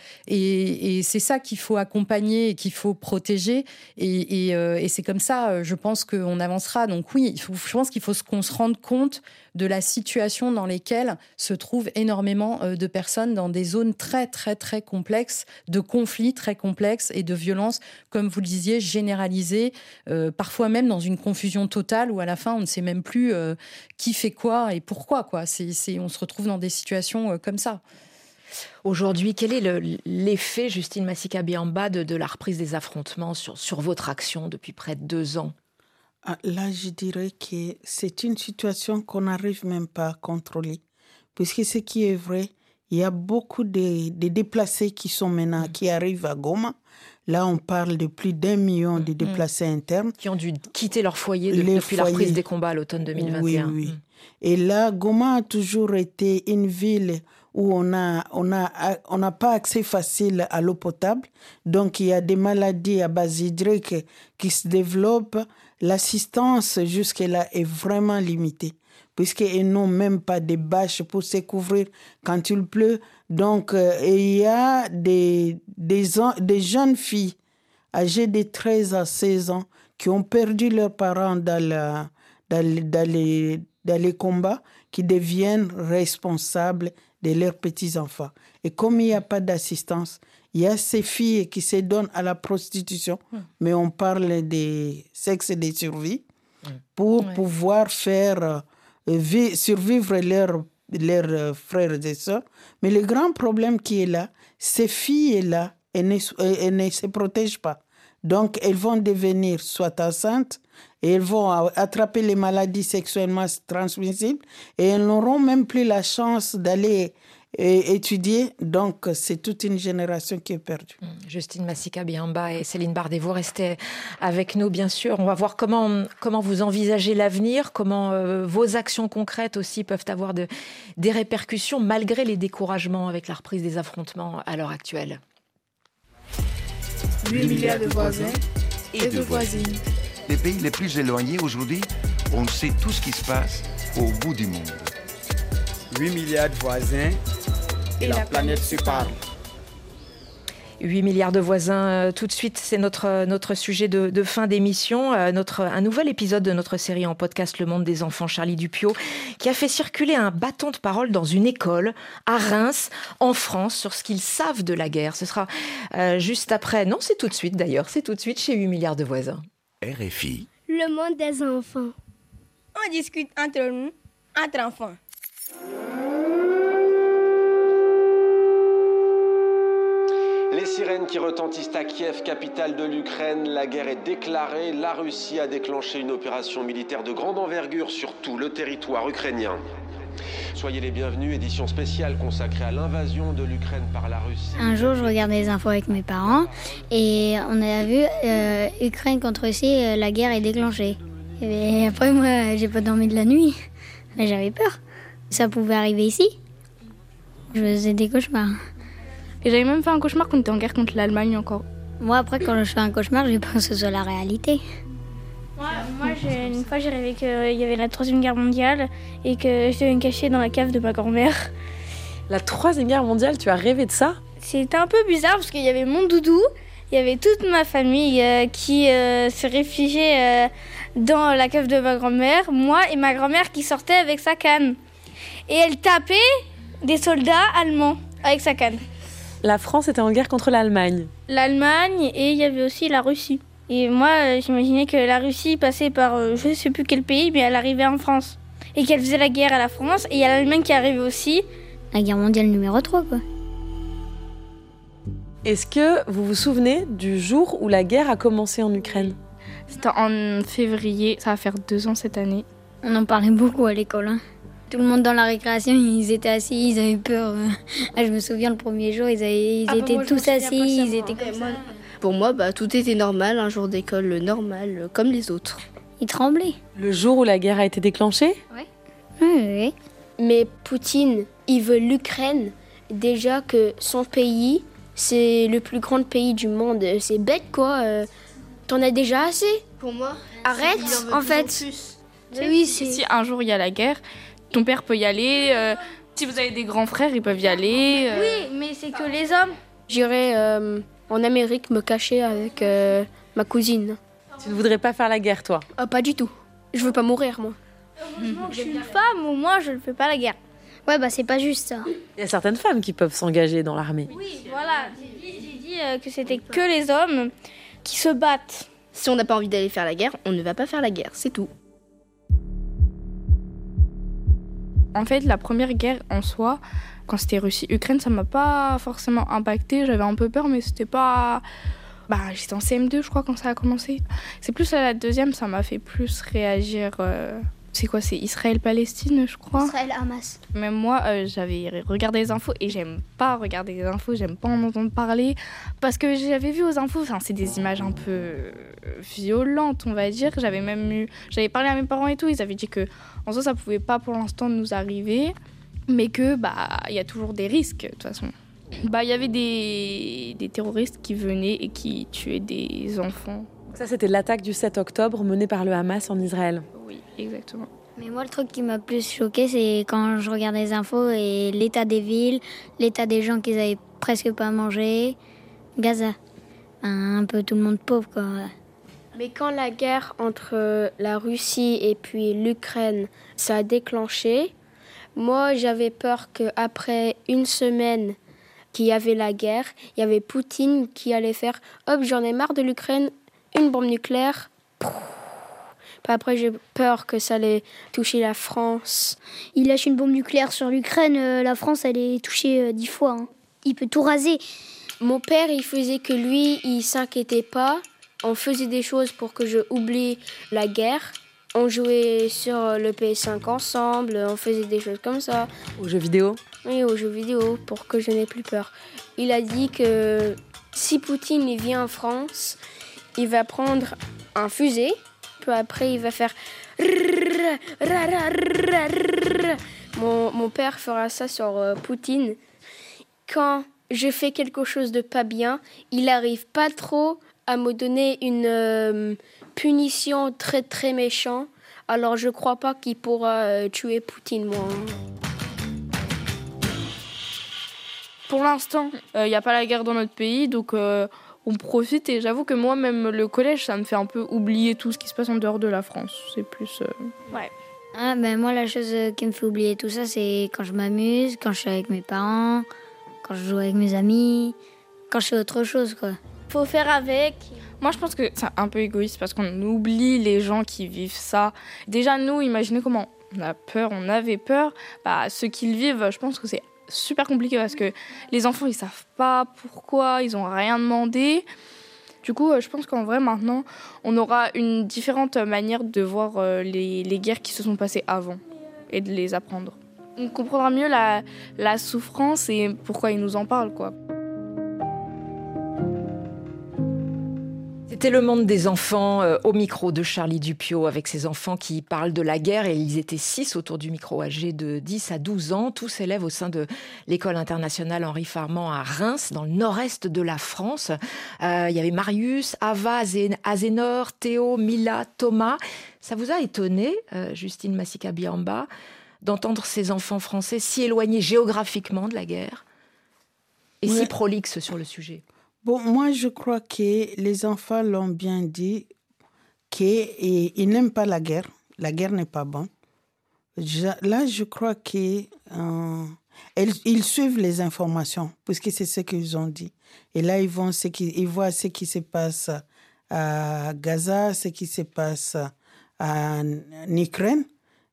et c'est ça qu'il faut accompagner et qu'il faut protéger, et c'est comme ça, je pense qu'on avancera. Donc oui, je pense qu'il faut qu'on se rende compte de la situation dans lesquelles se trouvent énormément de personnes dans des zones très, très, très complexes, de conflits très complexes et de violences, comme vous le disiez, généralisées, parfois même dans une confusion totale où à la fin, on ne sait même plus qui fait quoi et pourquoi. On se retrouve dans des situations comme ça. Aujourd'hui, quel est l'effet, Justine Masika-Biamba, de la reprise des affrontements sur votre action depuis près de 2 ans ? Là, je dirais que c'est une situation qu'on n'arrive même pas à contrôler. Puisque ce qui est vrai, il y a beaucoup de déplacés qui sont maintenant, qui arrivent à Goma. Là, on parle de plus d'1 million de déplacés internes. Qui ont dû quitter leur foyer depuis la reprise des combats à l'automne 2021. Oui. Et là, Goma a toujours été une ville où on n'a pas accès facile à l'eau potable. Donc, il y a des maladies à base hydrique qui se développent. L'assistance jusque-là est vraiment limitée, puisqu'ils n'ont même pas de bâches pour se couvrir quand il pleut. Donc, il y a des jeunes filles âgées de 13 à 16 ans qui ont perdu leurs parents dans les combats, qui deviennent responsables de leurs petits-enfants. Et comme il n'y a pas d'assistance, il y a ces filles qui se donnent à la prostitution, mais on parle des sexes de survie, pour pouvoir faire survivre leurs frères et sœurs. Mais le grand problème qui est là, ces filles-là, elles ne se protègent pas. Donc, elles vont devenir soit enceintes, et elles vont attraper les maladies sexuellement transmissibles, et elles n'auront même plus la chance d'aller étudier. Donc, c'est toute une génération qui est perdue. Justine Masika-Biamba et Céline Bardet, vous restez avec nous, bien sûr. On va voir comment vous envisagez l'avenir, comment vos actions concrètes aussi peuvent avoir des répercussions, malgré les découragements avec la reprise des affrontements à l'heure actuelle. 8 milliards de voisins et de voisines. Les pays les plus éloignés aujourd'hui, on sait tout ce qui se passe au bout du monde. 8 milliards de voisins et la planète se parle. 8 milliards de voisins, tout de suite, c'est notre sujet de fin d'émission, un nouvel épisode de notre série en podcast Le Monde des Enfants, Charlie Dupiot, qui a fait circuler un bâton de parole dans une école à Reims, en France, sur ce qu'ils savent de la guerre. Ce sera juste après, non, c'est tout de suite d'ailleurs, c'est tout de suite chez 8 milliards de voisins. RFI. Le monde des enfants. On discute entre nous, entre enfants. Les sirènes qui retentissent à Kiev, capitale de l'Ukraine. La guerre est déclarée. La Russie a déclenché une opération militaire de grande envergure sur tout le territoire ukrainien. Soyez les bienvenus, édition spéciale consacrée à l'invasion de l'Ukraine par la Russie. Un jour, je regardais les infos avec mes parents et on a vu Ukraine contre Russie, la guerre est déclenchée. Et après, moi, j'ai pas dormi de la nuit, mais j'avais peur. Ça pouvait arriver ici. Je faisais des cauchemars. Et j'avais même fait un cauchemar quand on était en guerre contre l'Allemagne encore. Moi, après, quand je fais un cauchemar, j'ai peur que ce soit la réalité. Une fois, j'ai rêvé qu'il y avait la 3e guerre mondiale et que je devais me cacher dans la cave de ma grand-mère. La 3e guerre mondiale, tu as rêvé de ça? C'était un peu bizarre parce qu'il y avait mon doudou, il y avait toute ma famille qui se réfugiait dans la cave de ma grand-mère, moi et ma grand-mère qui sortait avec sa canne. Et elle tapait des soldats allemands avec sa canne. La France était en guerre contre l'Allemagne. L'Allemagne et il y avait aussi la Russie. Et moi, j'imaginais que la Russie passait par je ne sais plus quel pays, mais elle arrivait en France. Et qu'elle faisait la guerre à la France, et il y a l'Allemagne qui arrivait aussi. La guerre mondiale numéro 3, quoi. Est-ce que vous vous souvenez du jour où la guerre a commencé en Ukraine? C'était en février, ça va faire 2 ans cette année. On en parlait beaucoup à l'école. Hein. Tout le monde dans la récréation, ils étaient assis, ils avaient peur. Je me souviens, le premier jour, ils étaient tous assis, ils étaient comme ça. Pour moi, tout était normal, un jour d'école normal, comme les autres. Ils tremblaient. Le jour où la guerre a été déclenchée? Oui. Mais Poutine, il veut l'Ukraine. Déjà que son pays, c'est le plus grand pays du monde. C'est bête, quoi. T'en as déjà assez? Pour moi, arrête, en fait. Si un jour il y a la guerre, ton père peut y aller. Si vous avez des grands frères, ils peuvent y aller. Oui, mais c'est que les hommes. J'irai en Amérique me cacher avec ma cousine. Tu ne voudrais pas faire la guerre, toi? Pas du tout. Je veux pas mourir, moi. Je suis une femme, au moins je ne fais pas la guerre. Ouais, c'est pas juste ça. Il y a certaines femmes qui peuvent s'engager dans l'armée. Oui, voilà. J'ai dit que c'était que les hommes qui se battent. Si on n'a pas envie d'aller faire la guerre, on ne va pas faire la guerre, c'est tout. En fait, la première guerre en soi, quand c'était Russie-Ukraine, ça m'a pas forcément impacté. J'avais un peu peur, mais c'était pas... j'étais en CM2, je crois, quand ça a commencé. C'est plus à la deuxième, ça m'a fait plus réagir... C'est quoi? C'est Israël-Palestine, je crois. Israël-Hamas. Même moi, j'avais regardé les infos et j'aime pas regarder les infos, j'aime pas en entendre parler. Parce que j'avais vu aux infos, c'est des images un peu violentes, on va dire. J'avais parlé à mes parents et tout, ils avaient dit que en soi, ça pouvait pas pour l'instant nous arriver, mais que il y a toujours des risques, de toute façon. Il y avait des terroristes qui venaient et qui tuaient des enfants. Ça, c'était l'attaque du 7 octobre menée par le Hamas en Israël. Oui, exactement. Mais moi, le truc qui m'a plus choquée, c'est quand je regarde les infos et l'état des villes, l'état des gens qui n'avaient presque pas mangé. Gaza. Un peu tout le monde pauvre, quoi. Mais quand la guerre entre la Russie et puis l'Ukraine, ça a déclenché, moi, j'avais peur qu'après une semaine qu'il y avait la guerre, il y avait Poutine qui allait faire « Hop, j'en ai marre de l'Ukraine ». Une bombe nucléaire. Puis après, j'ai peur que ça allait toucher la France. Il lâche une bombe nucléaire sur l'Ukraine, la France, elle est touchée 10 fois. Hein. Il peut tout raser. Mon père, il faisait que lui, il s'inquiétait pas. On faisait des choses pour que je oublie la guerre. On jouait sur le PS5 ensemble, on faisait des choses comme ça. Aux jeux vidéo? Oui, aux jeux vidéo, pour que je n'ai plus peur. Il a dit que si Poutine il vient en France... Il va prendre un fusil, puis après il va faire... Mon père fera ça sur Poutine. Quand je fais quelque chose de pas bien, il n'arrive pas trop à me donner une punition très très méchante. Alors je crois pas qu'il pourra tuer Poutine, moi. Pour l'instant, il n'y a pas la guerre dans notre pays, donc... on profite et j'avoue que moi, même le collège, ça me fait un peu oublier tout ce qui se passe en dehors de la France. C'est plus... Ouais. Moi, la chose qui me fait oublier tout ça, c'est quand je m'amuse, quand je suis avec mes parents, quand je joue avec mes amis, quand je fais autre chose, quoi. Faut faire avec. Moi, je pense que c'est un peu égoïste parce qu'on oublie les gens qui vivent ça. Déjà, nous, imaginez comment on a peur, on avait peur. Ceux qui le vivent, je pense que c'est super compliqué parce que les enfants ils savent pas pourquoi, ils ont rien demandé. Du coup, je pense qu'en vrai maintenant, on aura une différente manière de voir les guerres qui se sont passées avant et de les apprendre. On comprendra mieux la souffrance et pourquoi ils nous en parlent, quoi. C'était le monde des enfants au micro de Charlie Dupiot avec ses enfants qui parlent de la guerre et ils étaient 6 autour du micro âgés de 10 à 12 ans, tous élèves au sein de l'école internationale Henri Farman à Reims dans le nord-est de la France. Il y avait Marius, Ava, Azénor, Théo, Mila, Thomas. Ça vous a étonné, Justine Masika-Biamba, d'entendre ces enfants français si éloignés géographiquement de la guerre et si prolixes sur le sujet? Bon, moi, je crois que les enfants l'ont bien dit, qu'ils n'aiment pas la guerre. La guerre n'est pas bonne. Là, je crois qu'ils suivent les informations, puisque c'est ce qu'ils ont dit. Et là, ils voient ce qui se passe à Gaza, ce qui se passe en Ukraine.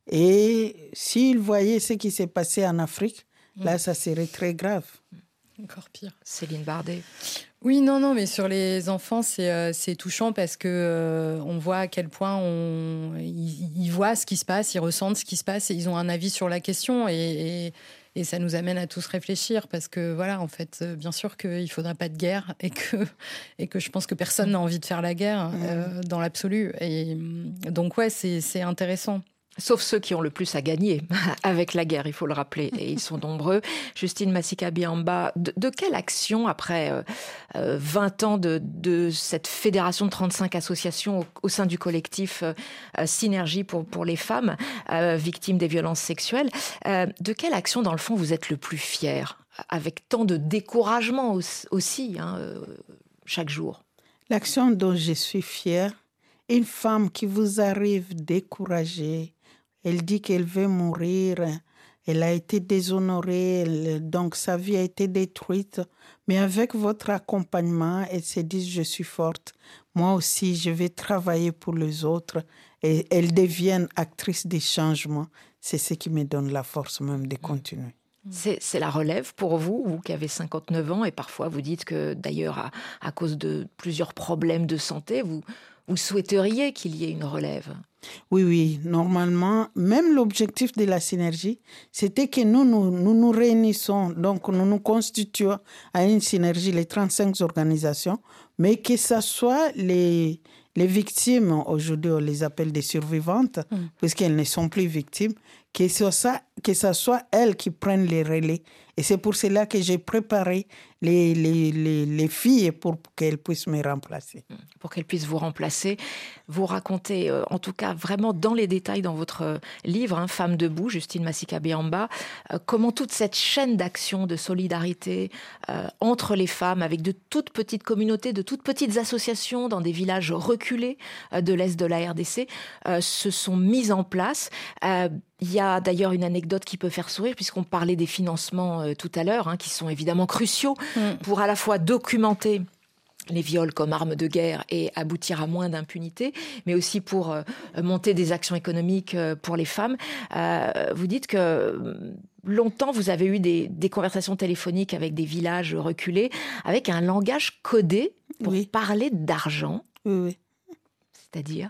Et s'ils voyaient ce qui s'est passé en Afrique, là, ça serait très grave. Encore pire. Céline Bardet. Oui, non, mais sur les enfants, c'est touchant parce que on voit à quel point ils voient ce qui se passe, ils ressentent ce qui se passe et ils ont un avis sur la question et ça nous amène à tous réfléchir parce que voilà, en fait, bien sûr qu'il ne faudra pas de guerre et que je pense que personne n'a envie de faire la guerre dans l'absolu. Et donc ouais, c'est intéressant. Sauf ceux qui ont le plus à gagner avec la guerre, il faut le rappeler, et ils sont nombreux. Justine Masika-Biamba, de quelle action, après 20 ans de cette fédération de 35 associations au sein du collectif Synergie pour les femmes victimes des violences sexuelles, de quelle action, dans le fond, vous êtes le plus fier, avec tant de découragement aussi, chaque jour? L'action dont je suis fière, une femme qui vous arrive découragée, elle dit qu'elle veut mourir, elle a été déshonorée, donc sa vie a été détruite. Mais avec votre accompagnement, elle se dit « je suis forte, moi aussi je vais travailler pour les autres ». Et elle devient actrice des changements. C'est ce qui me donne la force même de continuer. C'est la relève pour vous qui avez 59 ans et parfois vous dites que d'ailleurs à cause de plusieurs problèmes de santé, vous souhaiteriez qu'il y ait une relève. Oui, normalement, même l'objectif de la synergie, c'était que nous réunissons, donc nous nous constituons à une synergie, les 35 organisations, mais que ce soit les victimes, aujourd'hui on les appelle des survivantes, puisqu'elles ne sont plus victimes, que ce soit elles qui prennent les relais. Et c'est pour cela que j'ai préparé les filles pour qu'elles puissent me remplacer. Pour qu'elles puissent vous remplacer. Vous racontez, en tout cas vraiment dans les détails dans votre livre, Femmes debout, Justine Masika-Biamba, comment toute cette chaîne d'action, de solidarité entre les femmes, avec de toutes petites communautés, de toutes petites associations dans des villages reculés de l'Est de la RDC, se sont mises en place. Il y a d'ailleurs une anecdote qui peut faire sourire, puisqu'on parlait des financements tout à l'heure, qui sont évidemment cruciaux pour à la fois documenter les viols comme armes de guerre et aboutir à moins d'impunité, mais aussi pour monter des actions économiques pour les femmes. Vous dites que longtemps, vous avez eu des conversations téléphoniques avec des villages reculés, avec un langage codé pour parler d'argent. Oui. C'est-à-dire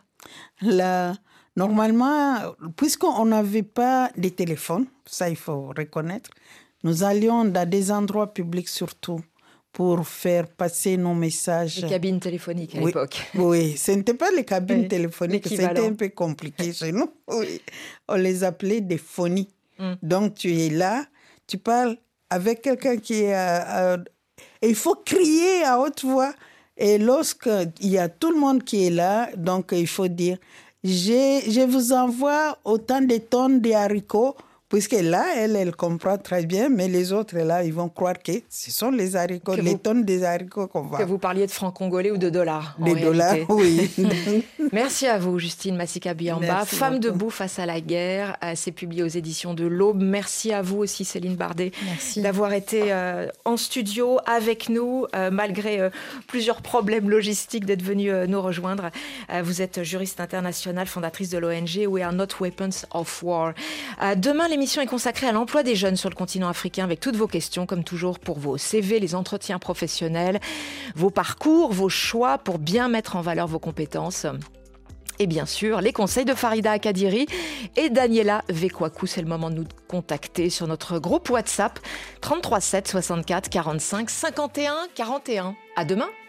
Normalement, puisqu'on n'avait pas de téléphone, ça il faut reconnaître, nous allions dans des endroits publics surtout pour faire passer nos messages. Les cabines téléphoniques à l'époque. Oui, ce n'était pas les cabines téléphoniques, c'était un peu compliqué chez nous. Oui. On les appelait des phonies. Donc tu es là, tu parles avec quelqu'un qui est... et il faut crier à haute voix. Et lorsqu'il y a tout le monde qui est là, donc il faut dire... Je vous envoie autant de tonnes de haricots, puisque là, elle comprend très bien, mais les autres, là, ils vont croire que ce sont les haricots, tonnes des haricots qu'on va... Que vous parliez de francs congolais ou de dollars. Des dollars, oui. Merci à vous, Justine Masika-Biamba. Femmes debout face à la guerre, c'est publié aux éditions de l'Aube. Merci à vous aussi, Céline Bardet, d'avoir été en studio avec nous, malgré plusieurs problèmes logistiques, d'être venue nous rejoindre. Vous êtes juriste internationale, fondatrice de l'ONG We Are Not Weapons of War. Demain, l'émission est consacrée à l'emploi des jeunes sur le continent africain avec toutes vos questions, comme toujours pour vos CV, les entretiens professionnels, vos parcours, vos choix pour bien mettre en valeur vos compétences. Et bien sûr, les conseils de Farida Akadiri et Daniela Vekwaku. C'est le moment de nous contacter sur notre groupe WhatsApp 33 7 64 45 51 41. À demain.